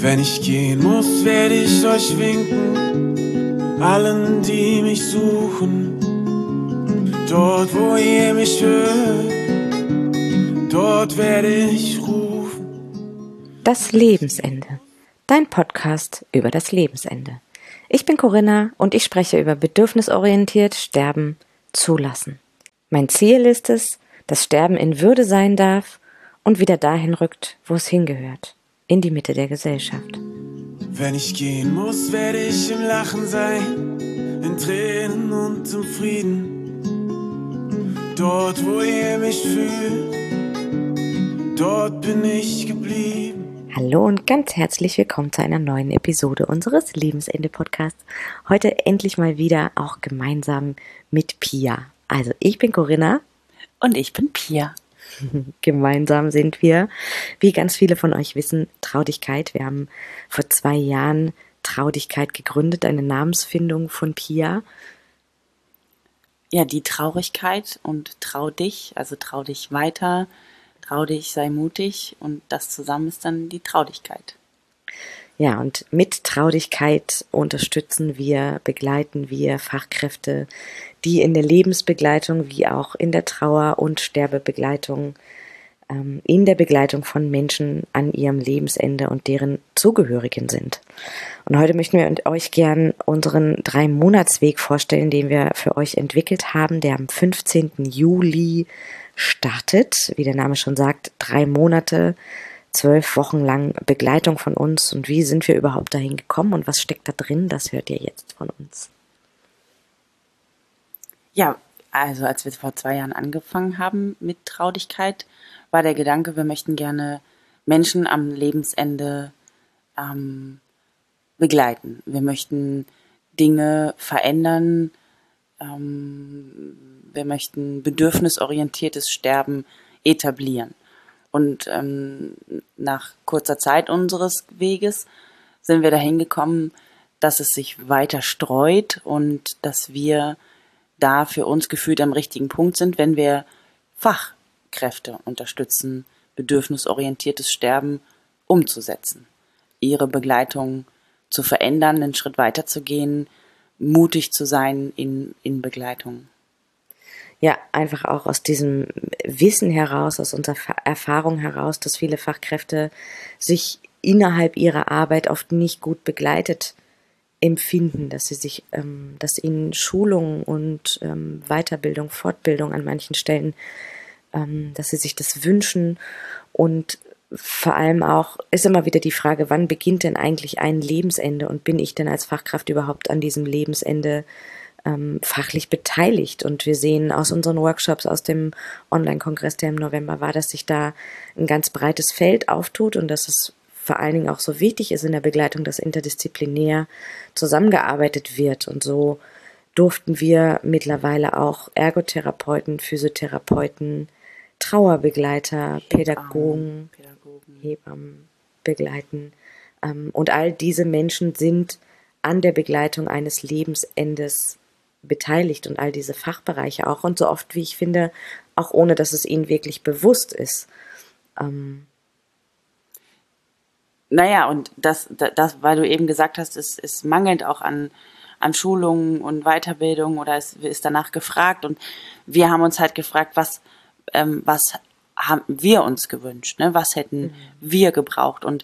Wenn ich gehen muss, werde ich euch winken, allen, die mich suchen. Dort, wo ihr mich hört, dort werde ich rufen. Das Lebensende. Dein Podcast über das Lebensende. Ich bin Corinna und ich spreche über bedürfnisorientiert Sterben zulassen. Mein Ziel ist es, dass Sterben in Würde sein darf und wieder dahin rückt, wo es hingehört. In die Mitte der Gesellschaft. Wenn ich gehen muss, werde ich im Lachen sein, in Tränen und im Frieden. Dort, wo ihr mich fühlt, dort bin ich geblieben. Hallo und ganz herzlich willkommen zu einer neuen Episode unseres Lebensende-Podcasts. Heute endlich mal wieder auch gemeinsam mit Pia. Also ich bin Corinna. Und ich bin Pia. Gemeinsam sind wir, wie ganz viele von euch wissen, Traudigkeit. Wir haben vor 2 Jahren Traudigkeit gegründet, eine Namensfindung von Pia. Ja, die Traurigkeit und trau dich, also trau dich weiter, trau dich, sei mutig und das zusammen ist dann die Traudigkeit. Ja, und mit Traudigkeit unterstützen wir, begleiten wir Fachkräfte, die in der Lebensbegleitung wie auch in der Trauer- und Sterbebegleitung, in der Begleitung von Menschen an ihrem Lebensende und deren Zugehörigen sind. Und heute möchten wir euch gern unseren 3-Monats-Weg vorstellen, den wir für euch entwickelt haben, der am 15. Juli startet. Wie der Name schon sagt, 3 Monate, 12 Wochen lang Begleitung von uns. Und wie sind wir überhaupt dahin gekommen und was steckt da drin, das hört ihr jetzt von uns. Ja, also als wir vor 2 Jahren angefangen haben mit Traudigkeit, war der Gedanke, wir möchten gerne Menschen am Lebensende begleiten. Wir möchten Dinge verändern, wir möchten bedürfnisorientiertes Sterben etablieren. Und nach kurzer Zeit unseres Weges sind wir dahin gekommen, dass es sich weiter streut und dass wir da für uns gefühlt am richtigen Punkt sind, wenn wir Fachkräfte unterstützen, bedürfnisorientiertes Sterben umzusetzen, ihre Begleitung zu verändern, einen Schritt weiter zu gehen, mutig zu sein in Begleitung. Ja, einfach auch aus diesem Wissen heraus, aus unserer Erfahrung heraus, dass viele Fachkräfte sich innerhalb ihrer Arbeit oft nicht gut begleitet empfinden, dass dass ihnen Schulung und Weiterbildung, Fortbildung an manchen Stellen, dass sie sich das wünschen. Und vor allem auch ist immer wieder die Frage, wann beginnt denn eigentlich ein Lebensende und bin ich denn als Fachkraft überhaupt an diesem Lebensende fachlich beteiligt? Und wir sehen aus unseren Workshops, aus dem Online-Kongress, der im November war, dass sich da ein ganz breites Feld auftut und dass es vor allen Dingen auch so wichtig ist in der Begleitung, dass interdisziplinär zusammengearbeitet wird. Und so durften wir mittlerweile auch Ergotherapeuten, Physiotherapeuten, Trauerbegleiter, Pädagogen, Hebammen begleiten. Und all diese Menschen sind an der Begleitung eines Lebensendes beteiligt und all diese Fachbereiche auch. Und so oft, wie ich finde, auch ohne, dass es ihnen wirklich bewusst ist. Naja, und das, weil du eben gesagt hast, es mangelt auch an Schulungen und Weiterbildung oder es ist danach gefragt. Und wir haben uns halt gefragt, was haben wir uns gewünscht, ne? Was hätten wir gebraucht? Und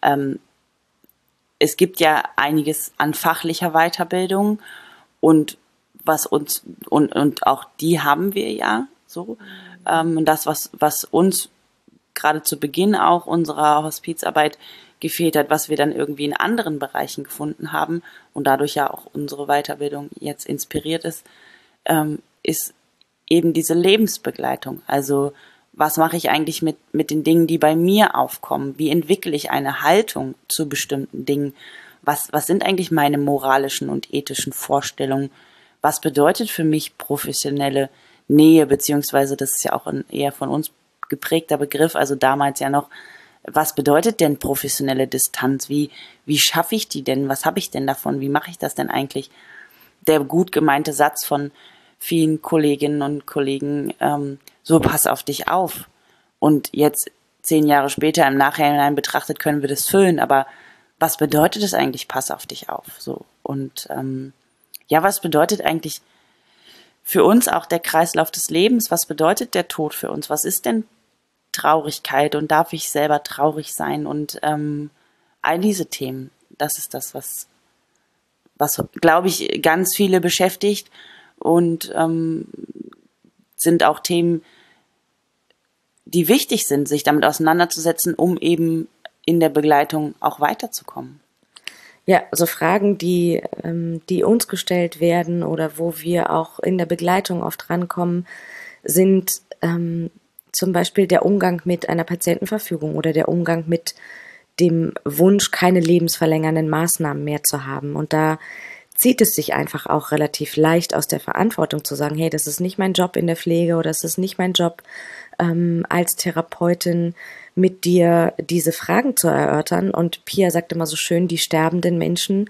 es gibt ja einiges an fachlicher Weiterbildung und was uns und auch die haben wir ja so. Und das, was uns gerade zu Beginn auch unserer Hospizarbeit gefehlt hat, was wir dann irgendwie in anderen Bereichen gefunden haben und dadurch ja auch unsere Weiterbildung jetzt inspiriert ist, ist eben diese Lebensbegleitung. Also was mache ich eigentlich mit den Dingen, die bei mir aufkommen? Wie entwickle ich eine Haltung zu bestimmten Dingen? Was sind eigentlich meine moralischen und ethischen Vorstellungen? Was bedeutet für mich professionelle Nähe, beziehungsweise das ist ja auch ein eher von uns geprägter Begriff, also damals ja noch, was bedeutet denn professionelle Distanz? Wie schaffe ich die denn? Was habe ich denn davon? Wie mache ich das denn eigentlich? Der gut gemeinte Satz von vielen Kolleginnen und Kollegen, so pass auf dich auf. Und jetzt 10 Jahre später im Nachhinein betrachtet können wir das füllen, aber was bedeutet es eigentlich, pass auf dich auf? So. Und was bedeutet eigentlich für uns auch der Kreislauf des Lebens? Was bedeutet der Tod für uns? Was ist denn Traurigkeit und darf ich selber traurig sein? Und all diese Themen, das ist das, was glaube ich, ganz viele beschäftigt und sind auch Themen, die wichtig sind, sich damit auseinanderzusetzen, um eben in der Begleitung auch weiterzukommen. Ja, so Fragen, die uns gestellt werden oder wo wir auch in der Begleitung oft rankommen, sind zum Beispiel der Umgang mit einer Patientenverfügung oder der Umgang mit dem Wunsch, keine lebensverlängernden Maßnahmen mehr zu haben. Und da zieht es sich einfach auch relativ leicht aus der Verantwortung zu sagen, hey, das ist nicht mein Job in der Pflege oder das ist nicht mein Job als Therapeutin, mit dir diese Fragen zu erörtern. Und Pia sagt immer so schön, die sterbenden Menschen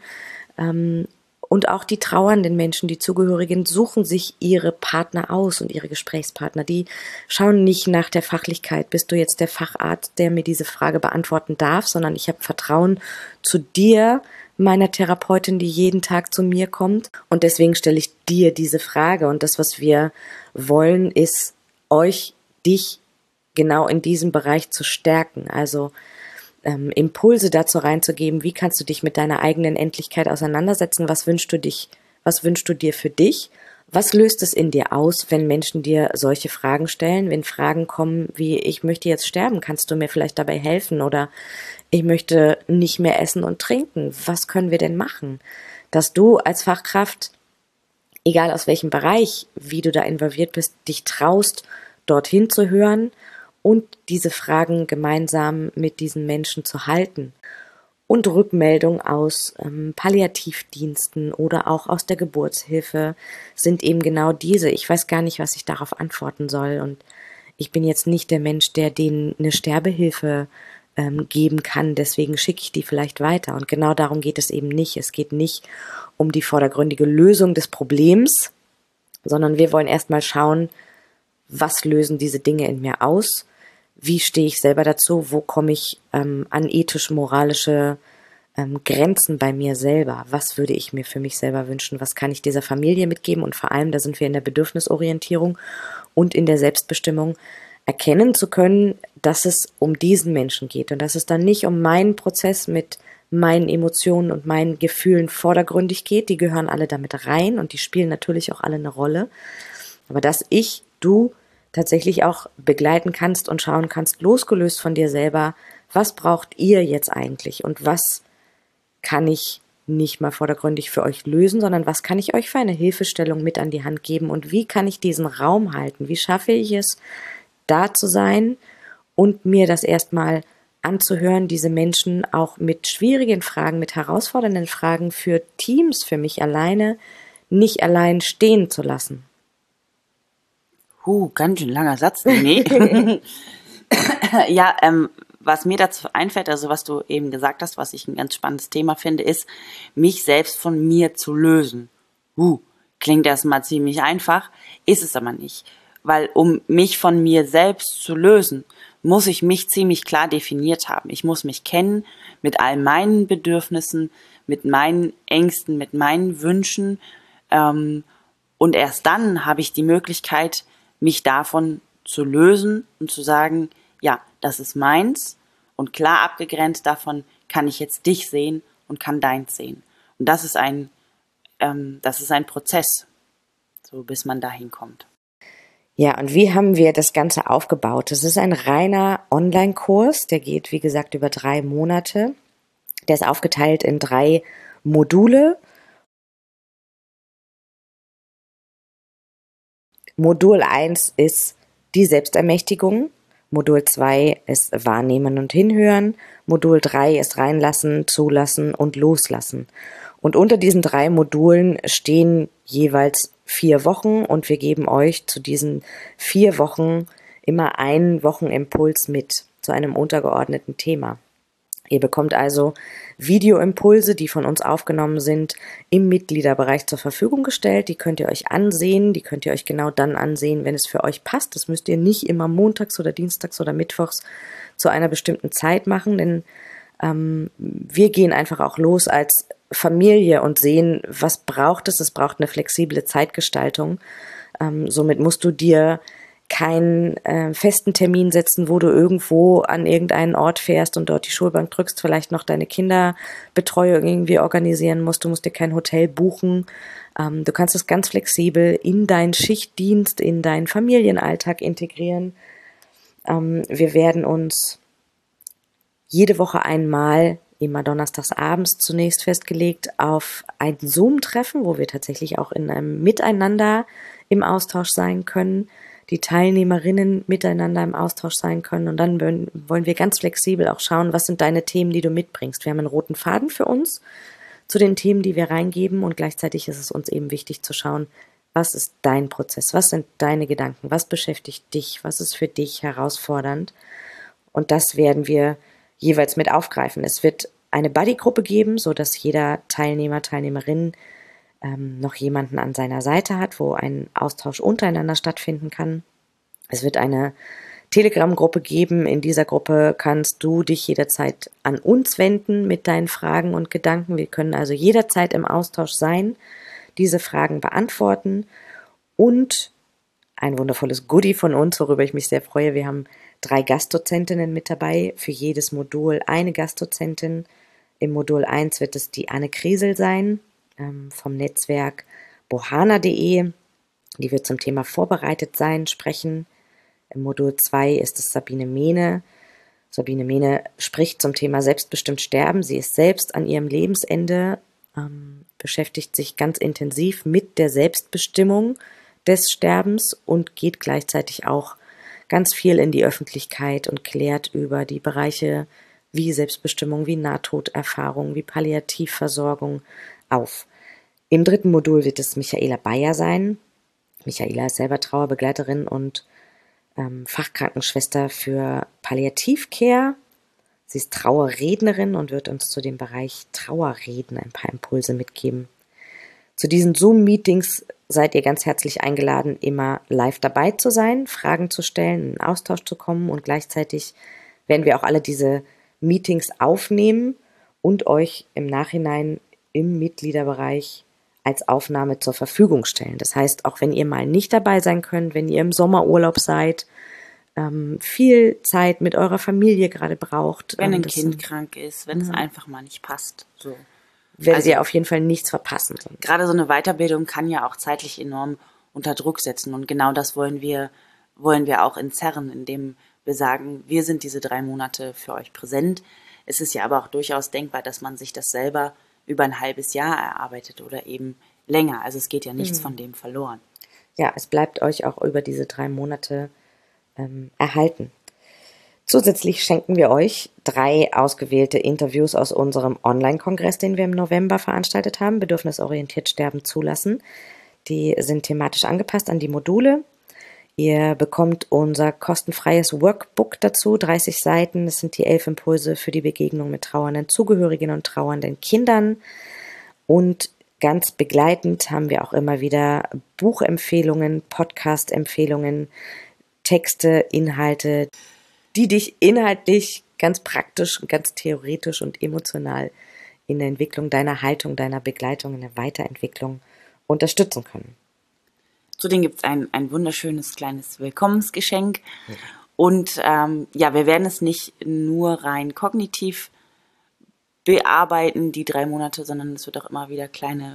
und auch die trauernden Menschen, die Zugehörigen, suchen sich ihre Partner aus und ihre Gesprächspartner. Die schauen nicht nach der Fachlichkeit, bist du jetzt der Facharzt, der mir diese Frage beantworten darf, sondern ich habe Vertrauen zu dir, meiner Therapeutin, die jeden Tag zu mir kommt. Und deswegen stelle ich dir diese Frage. Und das, was wir wollen, ist dich genau in diesem Bereich zu stärken. Also Impulse dazu reinzugeben, wie kannst du dich mit deiner eigenen Endlichkeit auseinandersetzen, was wünschst du dir für dich, was löst es in dir aus, wenn Menschen dir solche Fragen stellen, wenn Fragen kommen wie, ich möchte jetzt sterben, kannst du mir vielleicht dabei helfen, oder ich möchte nicht mehr essen und trinken, was können wir denn machen? Dass du als Fachkraft, egal aus welchem Bereich, wie du da involviert bist, dich traust, dorthin zu hören und diese Fragen gemeinsam mit diesen Menschen zu halten. Und Rückmeldungen aus Palliativdiensten oder auch aus der Geburtshilfe sind eben genau diese. Ich weiß gar nicht, was ich darauf antworten soll. Und ich bin jetzt nicht der Mensch, der denen eine Sterbehilfe geben kann. Deswegen schicke ich die vielleicht weiter. Und genau darum geht es eben nicht. Es geht nicht um die vordergründige Lösung des Problems, sondern wir wollen erstmal schauen, was lösen diese Dinge in mir aus? Wie stehe ich selber dazu? Wo komme ich an ethisch-moralische Grenzen bei mir selber? Was würde ich mir für mich selber wünschen? Was kann ich dieser Familie mitgeben? Und vor allem, da sind wir in der Bedürfnisorientierung und in der Selbstbestimmung, erkennen zu können, dass es um diesen Menschen geht und dass es dann nicht um meinen Prozess mit meinen Emotionen und meinen Gefühlen vordergründig geht. Die gehören alle damit rein und die spielen natürlich auch alle eine Rolle. Aber dass du tatsächlich auch begleiten kannst und schauen kannst, losgelöst von dir selber, was braucht ihr jetzt eigentlich und was kann ich nicht mal vordergründig für euch lösen, sondern was kann ich euch für eine Hilfestellung mit an die Hand geben und wie kann ich diesen Raum halten? Wie schaffe ich es, da zu sein und mir das erstmal anzuhören, diese Menschen auch mit schwierigen Fragen, mit herausfordernden Fragen für Teams, für mich alleine, nicht allein stehen zu lassen. Ganz schön langer Satz. Nee. Ja, was mir dazu einfällt, also was du eben gesagt hast, was ich ein ganz spannendes Thema finde, ist, mich selbst von mir zu lösen. Klingt erstmal ziemlich einfach, ist es aber nicht. Weil um mich von mir selbst zu lösen, muss ich mich ziemlich klar definiert haben. Ich muss mich kennen mit all meinen Bedürfnissen, mit meinen Ängsten, mit meinen Wünschen. Und erst dann habe ich die Möglichkeit, mich davon zu lösen und zu sagen, ja, das ist meins und klar abgegrenzt davon kann ich jetzt dich sehen und kann deins sehen. Und das ist ein Prozess, so bis man dahin kommt. Ja, und wie haben wir das Ganze aufgebaut? Das ist ein reiner Online-Kurs, der geht, wie gesagt, über 3 Monate. Der ist aufgeteilt in 3 Module. Modul 1 ist die Selbstermächtigung, Modul 2 ist Wahrnehmen und Hinhören, Modul 3 ist Reinlassen, Zulassen und Loslassen. Und unter diesen 3 Modulen stehen jeweils 4 Wochen und wir geben euch zu diesen 4 Wochen immer einen Wochenimpuls mit zu einem untergeordneten Thema. Ihr bekommt also Videoimpulse, die von uns aufgenommen sind, im Mitgliederbereich zur Verfügung gestellt. Die könnt ihr euch ansehen, die könnt ihr euch genau dann ansehen, wenn es für euch passt. Das müsst ihr nicht immer montags oder dienstags oder mittwochs zu einer bestimmten Zeit machen, denn Wir gehen einfach auch los als Familie und sehen, was braucht es. Es braucht eine flexible Zeitgestaltung. Somit musst du dir keinen festen Termin setzen, wo du irgendwo an irgendeinen Ort fährst und dort die Schulbank drückst, vielleicht noch deine Kinderbetreuung irgendwie organisieren musst. Du musst dir kein Hotel buchen. Du kannst es ganz flexibel in deinen Schichtdienst, in deinen Familienalltag integrieren. Wir werden uns jede Woche einmal, immer donnerstags abends zunächst festgelegt, auf ein Zoom-Treffen, wo wir tatsächlich auch in einem Miteinander im Austausch sein können, die Teilnehmerinnen miteinander im Austausch sein können. Und dann wollen wir ganz flexibel auch schauen, was sind deine Themen, die du mitbringst. Wir haben einen roten Faden für uns zu den Themen, die wir reingeben. Und gleichzeitig ist es uns eben wichtig zu schauen, was ist dein Prozess, was sind deine Gedanken, was beschäftigt dich, was ist für dich herausfordernd. Und das werden wir jeweils mit aufgreifen. Es wird eine Buddy-Gruppe geben, sodass jeder Teilnehmer, Teilnehmerin noch jemanden an seiner Seite hat, wo ein Austausch untereinander stattfinden kann. Es wird eine Telegram-Gruppe geben. In dieser Gruppe kannst du dich jederzeit an uns wenden mit deinen Fragen und Gedanken. Wir können also jederzeit im Austausch sein, diese Fragen beantworten und ein wundervolles Goodie von uns, worüber ich mich sehr freue. Wir haben 3 Gastdozentinnen mit dabei, für jedes Modul eine Gastdozentin. Im Modul 1 wird es die Anne Kresel sein, vom Netzwerk bohana.de. Die wird zum Thema vorbereitet sein, sprechen. Im Modul 2 ist es Sabine Mehne. Sabine Mehne spricht zum Thema selbstbestimmt sterben. Sie ist selbst an ihrem Lebensende, beschäftigt sich ganz intensiv mit der Selbstbestimmung des Sterbens und geht gleichzeitig auch ganz viel in die Öffentlichkeit und klärt über die Bereiche wie Selbstbestimmung, wie Nahtoderfahrung, wie Palliativversorgung auf. Im 3. Modul wird es Michaela Bayer sein. Michaela ist selber Trauerbegleiterin und Fachkrankenschwester für Palliativcare. Sie ist Trauerrednerin und wird uns zu dem Bereich Trauerreden ein paar Impulse mitgeben. Zu diesen Zoom-Meetings seid ihr ganz herzlich eingeladen, immer live dabei zu sein, Fragen zu stellen, in Austausch zu kommen und gleichzeitig werden wir auch alle diese Meetings aufnehmen und euch im Nachhinein im Mitgliederbereich als Aufnahme zur Verfügung stellen. Das heißt, auch wenn ihr mal nicht dabei sein könnt, wenn ihr im Sommerurlaub seid, viel Zeit mit eurer Familie gerade braucht. Wenn ein Kind krank ist, wenn es einfach mal nicht passt. So. Werdet ihr auf jeden Fall nichts verpassen. Gerade so eine Weiterbildung kann ja auch zeitlich enorm unter Druck setzen. Und genau das wollen wir auch entzerren, indem wir sagen, wir sind diese 3 Monate für euch präsent. Es ist ja aber auch durchaus denkbar, dass man sich das selber über ein halbes Jahr erarbeitet oder eben länger. Also es geht ja nichts von dem verloren. Ja, es bleibt euch auch über diese 3 Monate erhalten. Zusätzlich schenken wir euch 3 ausgewählte Interviews aus unserem Online-Kongress, den wir im November veranstaltet haben, Bedürfnisorientiert Sterben zulassen. Die sind thematisch angepasst an die Module. Ihr bekommt unser kostenfreies Workbook dazu, 30 Seiten. Das sind die 11 Impulse für die Begegnung mit trauernden Zugehörigen und trauernden Kindern. Und ganz begleitend haben wir auch immer wieder Buchempfehlungen, Podcast-Empfehlungen, Texte, Inhalte, die dich inhaltlich ganz praktisch, ganz theoretisch und emotional in der Entwicklung deiner Haltung, deiner Begleitung, in der Weiterentwicklung unterstützen können. Zudem gibt es ein wunderschönes kleines Willkommensgeschenk. Ja. Und wir werden es nicht nur rein kognitiv bearbeiten, die 3 Monate, sondern es wird auch immer wieder kleine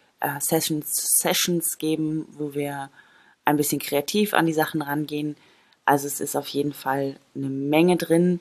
Sessions geben, wo wir ein bisschen kreativ an die Sachen rangehen. Also es ist auf jeden Fall eine Menge drin.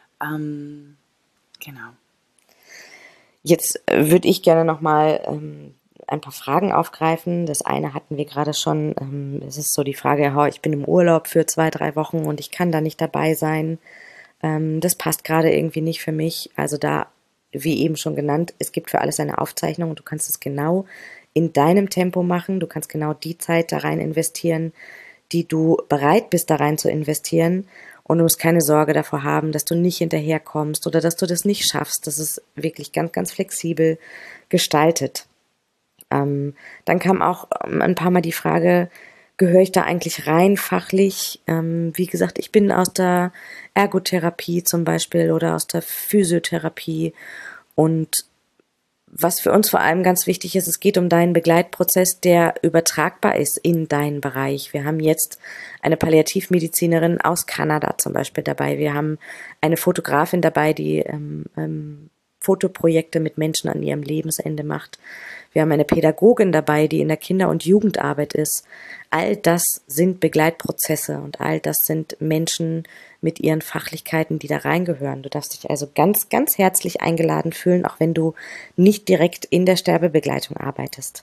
Genau. Jetzt würde ich gerne nochmal ein paar Fragen aufgreifen. Das eine hatten wir gerade schon. Es ist so die Frage, ich bin im Urlaub für 2-3 Wochen und ich kann da nicht dabei sein. Das passt gerade irgendwie nicht für mich. Also da, wie eben schon genannt, es gibt für alles eine Aufzeichnung und du kannst es genau in deinem Tempo machen. Du kannst genau die Zeit da rein investieren, die du bereit bist, da rein zu investieren. Und du musst keine Sorge davor haben, dass du nicht hinterherkommst oder dass du das nicht schaffst. Das ist wirklich ganz, ganz flexibel gestaltet. Dann kam auch ein paar Mal die Frage, gehöre ich da eigentlich rein fachlich? Wie gesagt, ich bin aus der Ergotherapie zum Beispiel oder aus der Physiotherapie. Und was für uns vor allem ganz wichtig ist, es geht um deinen Begleitprozess, der übertragbar ist in deinen Bereich. Wir haben jetzt eine Palliativmedizinerin aus Kanada zum Beispiel dabei. Wir haben eine Fotografin dabei, die Fotoprojekte mit Menschen an ihrem Lebensende macht. Wir haben eine Pädagogin dabei, die in der Kinder- und Jugendarbeit ist. All das sind Begleitprozesse und all das sind Menschen mit ihren Fachlichkeiten, die da reingehören. Du darfst dich also ganz, ganz herzlich eingeladen fühlen, auch wenn du nicht direkt in der Sterbebegleitung arbeitest.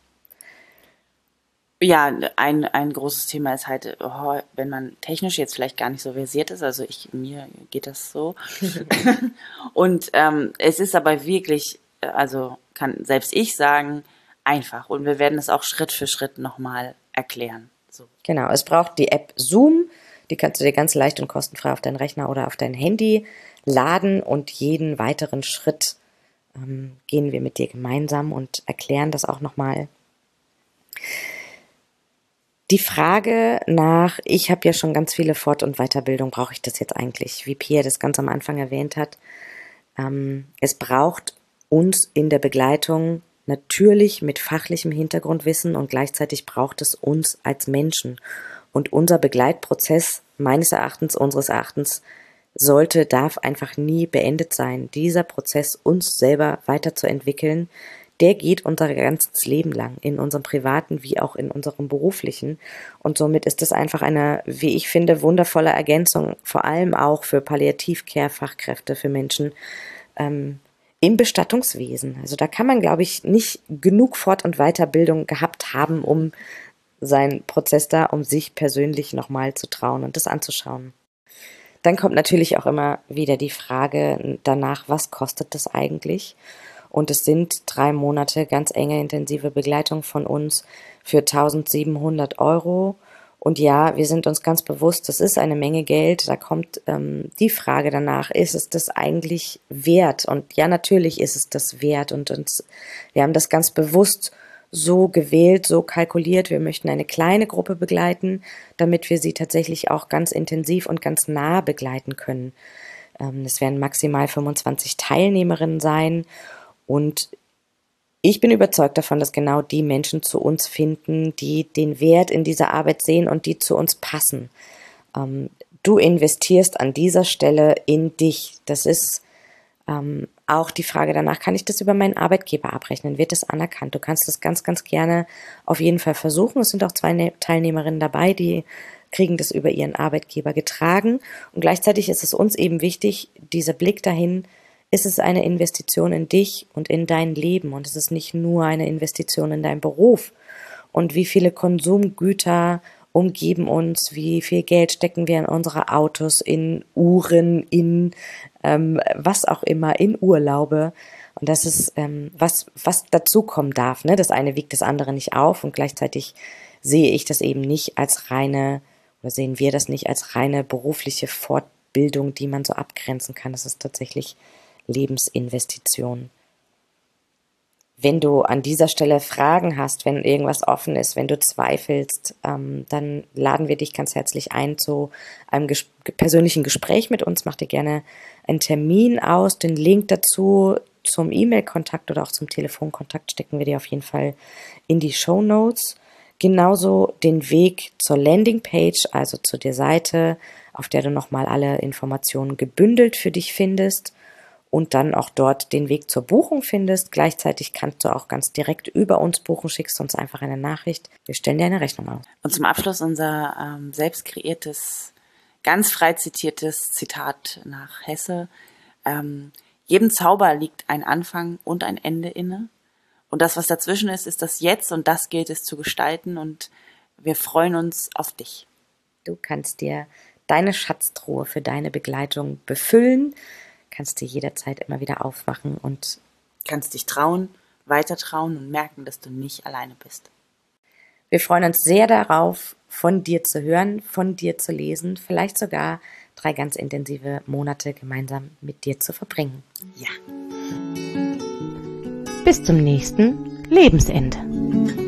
Ja, ein großes Thema ist halt, wenn man technisch jetzt vielleicht gar nicht so versiert ist, also mir geht das so. Und es ist aber wirklich, also kann selbst ich sagen, einfach. Und wir werden es auch Schritt für Schritt nochmal erklären. So. Genau, es braucht die App Zoom, die kannst du dir ganz leicht und kostenfrei auf deinen Rechner oder auf dein Handy laden und jeden weiteren Schritt gehen wir mit dir gemeinsam und erklären das auch nochmal. Die Frage nach, ich habe ja schon ganz viele Fort- und Weiterbildung, brauche ich das jetzt eigentlich? Wie Pia das ganz am Anfang erwähnt hat, es braucht uns in der Begleitung natürlich mit fachlichem Hintergrundwissen und gleichzeitig braucht es uns als Menschen. Und unser Begleitprozess, meines Erachtens, unseres Erachtens, darf einfach nie beendet sein. Dieser Prozess, uns selber weiterzuentwickeln, der geht unser ganzes Leben lang, in unserem privaten wie auch in unserem beruflichen. Und somit ist es einfach eine, wie ich finde, wundervolle Ergänzung, vor allem auch für Palliativ-Care-Fachkräfte, für Menschen im Bestattungswesen. Also da kann man, glaube ich, nicht genug Fort- und Weiterbildung gehabt haben, um seinen Prozess da, um sich persönlich nochmal zu trauen und das anzuschauen. Dann kommt natürlich auch immer wieder die Frage danach, was kostet das eigentlich? Und es sind 3 Monate ganz enge, intensive Begleitung von uns für 1.700 €. Und ja, wir sind uns ganz bewusst, das ist eine Menge Geld. Da kommt die Frage danach, ist es das eigentlich wert? Und ja, natürlich ist es das wert. Und wir haben das ganz bewusst so gewählt, so kalkuliert. Wir möchten eine kleine Gruppe begleiten, damit wir sie tatsächlich auch ganz intensiv und ganz nah begleiten können. Es werden maximal 25 Teilnehmerinnen sein. Und ich bin überzeugt davon, dass genau die Menschen zu uns finden, die den Wert in dieser Arbeit sehen und die zu uns passen. Du investierst an dieser Stelle in dich. Das ist auch die Frage danach, kann ich das über meinen Arbeitgeber abrechnen? Wird das anerkannt? Du kannst das ganz, ganz gerne auf jeden Fall versuchen. Es sind auch 2 Teilnehmerinnen dabei, die kriegen das über ihren Arbeitgeber getragen. Und gleichzeitig ist es uns eben wichtig, dieser Blick dahin, ist es eine Investition in dich und in dein Leben und es ist nicht nur eine Investition in deinen Beruf. Und wie viele Konsumgüter umgeben uns, wie viel Geld stecken wir in unsere Autos, in Uhren, in was auch immer, in Urlaube. Und das ist was dazukommen darf. Ne? Das eine wiegt das andere nicht auf und gleichzeitig sehen wir das nicht als reine berufliche Fortbildung, die man so abgrenzen kann. Das ist tatsächlich Lebensinvestition. Wenn du an dieser Stelle Fragen hast, wenn irgendwas offen ist, wenn du zweifelst, dann laden wir dich ganz herzlich ein zu einem persönlichen Gespräch mit uns. Mach dir gerne einen Termin aus. Den Link dazu zum E-Mail-Kontakt oder auch zum Telefonkontakt stecken wir dir auf jeden Fall in die Shownotes. Genauso den Weg zur Landingpage, also zu der Seite, auf der du nochmal alle Informationen gebündelt für dich findest. Und dann auch dort den Weg zur Buchung findest. Gleichzeitig kannst du auch ganz direkt über uns buchen, schickst uns einfach eine Nachricht. Wir stellen dir eine Rechnung aus. Und zum Abschluss unser selbst kreiertes, ganz frei zitiertes Zitat nach Hesse. Jedem Zauber liegt ein Anfang und ein Ende inne. Und das, was dazwischen ist, ist das Jetzt und das gilt es zu gestalten. Und wir freuen uns auf dich. Du kannst dir deine Schatztruhe für deine Begleitung befüllen. Kannst du jederzeit immer wieder aufmachen und kannst dich trauen, weiter trauen und merken, dass du nicht alleine bist. Wir freuen uns sehr darauf, von dir zu hören, von dir zu lesen, vielleicht sogar 3 ganz intensive Monate gemeinsam mit dir zu verbringen. Ja. Bis zum nächsten Lebensende.